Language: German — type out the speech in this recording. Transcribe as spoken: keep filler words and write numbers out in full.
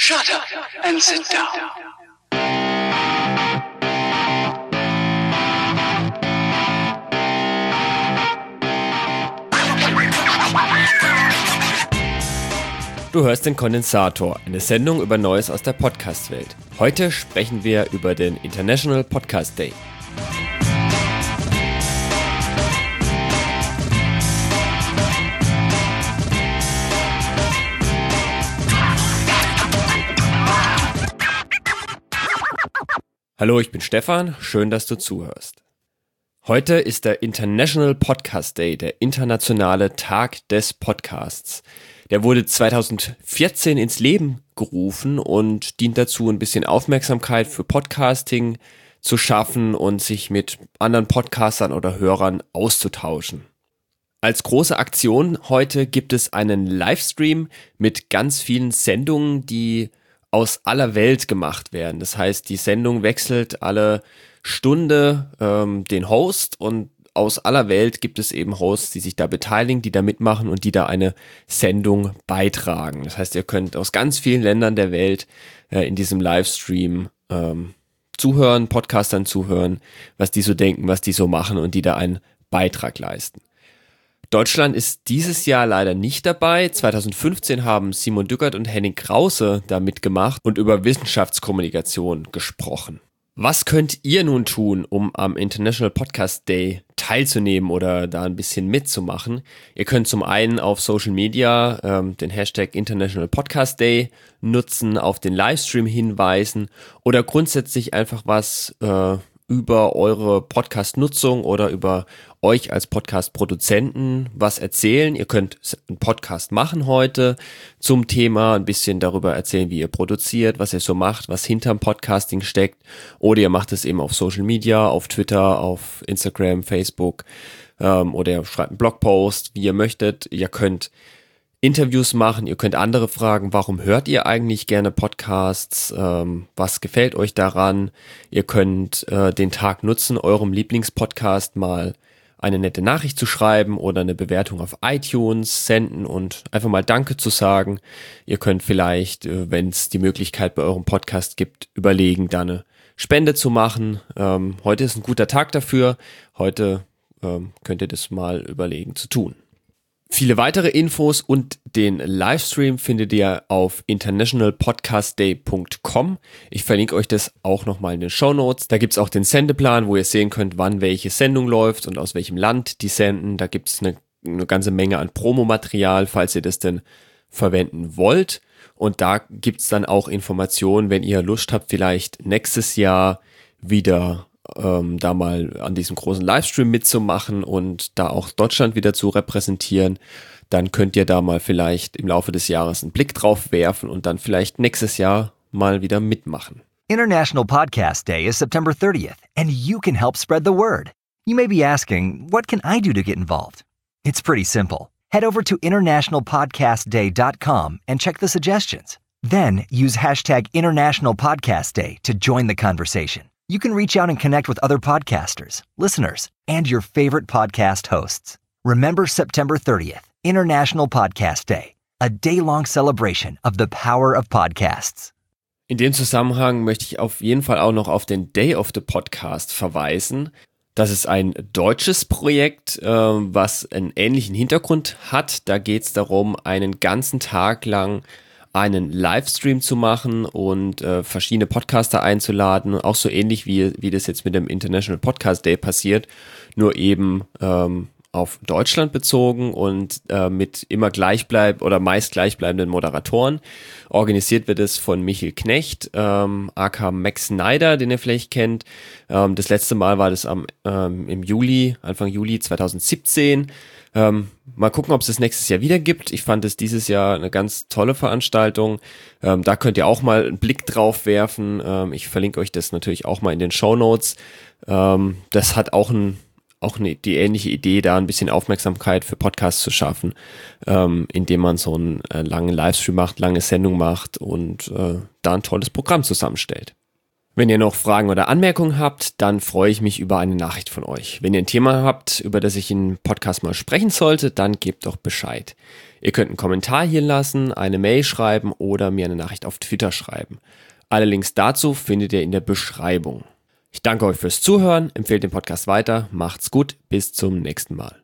Shut up and sit down. Du hörst den Kondensator, eine Sendung über Neues aus der Podcast-Welt. Heute sprechen wir über den International Podcast Day. Hallo, ich bin Stefan, schön, dass du zuhörst. Heute ist der International Podcast Day, der internationale Tag des Podcasts. Der wurde zweitausendvierzehn ins Leben gerufen und dient dazu, ein bisschen Aufmerksamkeit für Podcasting zu schaffen und sich mit anderen Podcastern oder Hörern auszutauschen. Als große Aktion heute gibt es einen Livestream mit ganz vielen Sendungen, die aus aller Welt gemacht werden. Das heißt, die Sendung wechselt alle Stunde ähm, den Host und aus aller Welt gibt es eben Hosts, die sich da beteiligen, die da mitmachen und die da eine Sendung beitragen. Das heißt, ihr könnt aus ganz vielen Ländern der Welt äh, in diesem Livestream ähm, zuhören, Podcastern zuhören, was die so denken, was die so machen und die da einen Beitrag leisten. Deutschland ist dieses Jahr leider nicht dabei. zweitausendfünfzehn haben Simon Dückert und Henning Krause da mitgemacht und über Wissenschaftskommunikation gesprochen. Was könnt ihr nun tun, um am International Podcast Day teilzunehmen oder da ein bisschen mitzumachen? Ihr könnt zum einen auf Social Media ähm, den Hashtag International Podcast Day nutzen, auf den Livestream hinweisen oder grundsätzlich einfach was äh, über eure Podcast-Nutzung oder über euch als Podcast-Produzenten was erzählen. Ihr könnt einen Podcast machen heute zum Thema, ein bisschen darüber erzählen, wie ihr produziert, was ihr so macht, was hinterm Podcasting steckt. Oder ihr macht es eben auf Social Media, auf Twitter, auf Instagram, Facebook ähm, oder ihr schreibt einen Blogpost, wie ihr möchtet. Ihr könnt Interviews machen, ihr könnt andere fragen, warum hört ihr eigentlich gerne Podcasts, ähm, was gefällt euch daran, ihr könnt äh, den Tag nutzen, eurem Lieblingspodcast mal eine nette Nachricht zu schreiben oder eine Bewertung auf iTunes senden und einfach mal Danke zu sagen. Ihr könnt vielleicht, äh, wenn es die Möglichkeit bei eurem Podcast gibt, überlegen, da eine Spende zu machen. Ähm, heute ist ein guter Tag dafür, heute ähm, könnt ihr das mal überlegen zu tun. Viele weitere Infos und den Livestream findet ihr auf international podcast day punkt com. Ich verlinke euch das auch nochmal in den Shownotes. Da gibt es auch den Sendeplan, wo ihr sehen könnt, wann welche Sendung läuft und aus welchem Land die senden. Da gibt es eine, eine ganze Menge an Promomaterial, falls ihr das denn verwenden wollt. Und da gibt es dann auch Informationen, wenn ihr Lust habt, vielleicht nächstes Jahr wieder Ähm, da mal an diesem großen Livestream mitzumachen und da auch Deutschland wieder zu repräsentieren, dann könnt ihr da mal vielleicht im Laufe des Jahres einen Blick drauf werfen und dann vielleicht nächstes Jahr mal wieder mitmachen. International Podcast Day is September thirtieth, and you can help spread the word. You may be asking, what can I do to get involved? It's pretty simple. Head over to international podcast day dot com and check the suggestions. Then use hashtag International Podcast Day to join the conversation. You can reach out and connect with other podcasters, listeners, and your favorite podcast hosts. Remember September thirtieth, International Podcast Day, a day-long celebration of the power of podcasts. In dem Zusammenhang möchte ich auf jeden Fall auch noch auf den Day of the Podcast verweisen. Das ist ein deutsches Projekt, äh, was einen ähnlichen Hintergrund hat. Da geht es darum, einen ganzen Tag lang einen Livestream zu machen und äh, verschiedene Podcaster einzuladen, auch so ähnlich wie wie das jetzt mit dem International Podcast Day passiert, nur eben ähm, auf Deutschland bezogen und äh, mit immer gleichbleib oder meist gleichbleibenden Moderatoren. Organisiert wird es von Michael Knecht, ähm, aka Max Snyder, den ihr vielleicht kennt. Ähm, das letzte Mal war das am ähm, im Juli, Anfang Juli zweitausendsiebzehn. Ähm, mal gucken, ob es das nächstes Jahr wieder gibt. Ich fand es dieses Jahr eine ganz tolle Veranstaltung. Ähm, da könnt ihr auch mal einen Blick drauf werfen. Ähm, ich verlinke euch das natürlich auch mal in den Shownotes. Ähm, das hat auch, ein, auch eine, die ähnliche Idee, da ein bisschen Aufmerksamkeit für Podcasts zu schaffen, ähm, indem man so einen äh, langen Livestream macht, lange Sendung macht und äh, da ein tolles Programm zusammenstellt. Wenn ihr noch Fragen oder Anmerkungen habt, dann freue ich mich über eine Nachricht von euch. Wenn ihr ein Thema habt, über das ich in Podcast mal sprechen sollte, dann gebt doch Bescheid. Ihr könnt einen Kommentar hier lassen, eine Mail schreiben oder mir eine Nachricht auf Twitter schreiben. Alle Links dazu findet ihr in der Beschreibung. Ich danke euch fürs Zuhören, empfehlt den Podcast weiter, macht's gut, bis zum nächsten Mal.